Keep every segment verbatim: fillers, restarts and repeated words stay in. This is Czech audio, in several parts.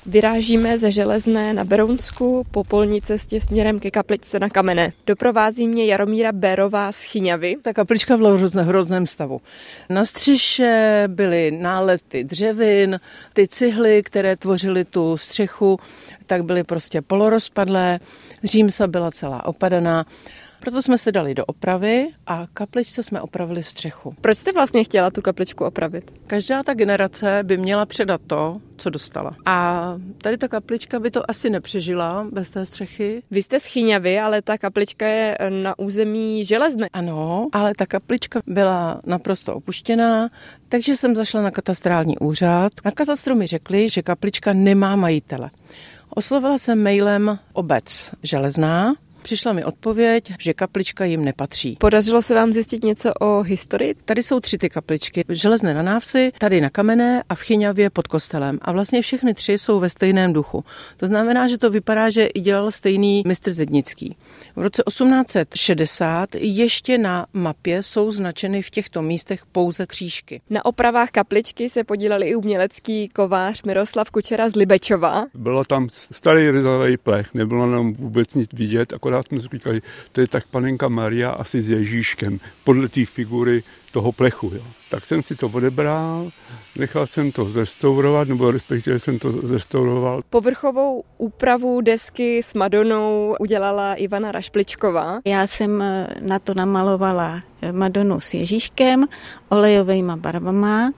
Vyrážíme ze Železné na Berounsku po polní cestě směrem ke kapličce na Kamenné. Doprovází mě Jaromíra Bérová z Chyňavy. Ta kaplička byla v hrozném stavu. Na střeše byly nálety dřevin, ty cihly, které tvořily tu střechu, tak byly prostě polorozpadlé, římsa byla celá opadaná. Proto jsme se dali do opravy a kapličce jsme opravili střechu. Proč jste vlastně chtěla tu kapličku opravit? Každá ta generace by měla předat to, co dostala. A tady ta kaplička by to asi nepřežila bez té střechy. Vy jste z Chyňavy, ale ta kaplička je na území Železné. Ano, ale ta kaplička byla naprosto opuštěná, takže jsem zašla na katastrální úřad. Na katastru mi řekli, že kaplička nemá majitele. Oslovila jsem mailem obec Železná. Přišla mi odpověď, že kaplička jim nepatří. Podařilo se vám zjistit něco o historii? Tady jsou tři ty kapličky. V Železné na Návsi, tady na Kamenné a v Chyňavě pod kostelem. A vlastně všechny tři jsou ve stejném duchu. To znamená, že to vypadá, že i dělal stejný mistr Zednický. V roce osmnáct set šedesát ještě na mapě jsou značeny v těchto místech pouze křížky. Na opravách kapličky se podílel i umělecký kovář Miroslav Kučera z Libečova. Bylo tam starý ryzavý plech, nebylo nám vůbec nic vidět, akorát jsme si říkali, to je tak panenka Maria asi s Ježíškem, podle té figury toho plechu. Jo. Tak jsem si to odebral, nechal jsem to zrestaurovat, nebo respektive jsem to zrestauroval. Povrchovou úpravu desky s Madonou udělala Ivana Rašpličková. Já jsem na to namalovala Madonu s Ježíškem, olejovejma barvama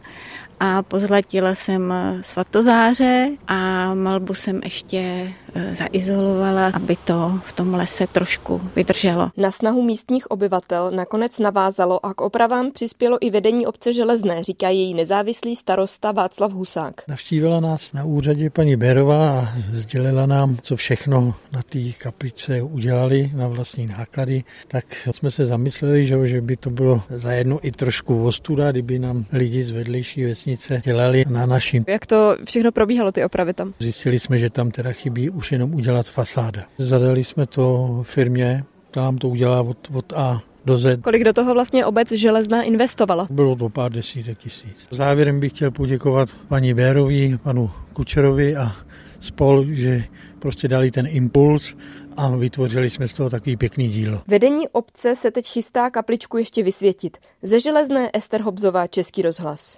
a pozlatila jsem svatozáře a malbu jsem ještě zaizolovala, aby to v tom lese trošku vydrželo. Na snahu místních obyvatel nakonec navázalo a k opravám přispělo i vedení obce Železné, říká její nezávislý starosta Václav Husák. Navštívila nás na úřadě paní Bérová a sdělila nám, co všechno na té kapličce udělali na vlastní náklady. Tak jsme se zamysleli, že, že by to bylo zajedno i trošku ostuda, kdyby nám lidi z vedlejší vesnice dělali na naším. Jak to všechno probíhalo, ty opravy tam? Zjistili jsme, že tam teda chybí už jenom udělat fasáda. Zadali jsme to firmě, ta nám to udělá od, od A do Z. Kolik do toho vlastně obec Železná investovala? Bylo to pár desítek tisíc. Závěrem bych chtěl poděkovat paní Bérovi, panu Kučerovi a spol, že prostě dali ten impuls a vytvořili jsme z toho takový pěkný dílo. Vedení obce se teď chystá kapličku ještě vysvětit. Ze Železné Ester Hobzová, Český rozhlas.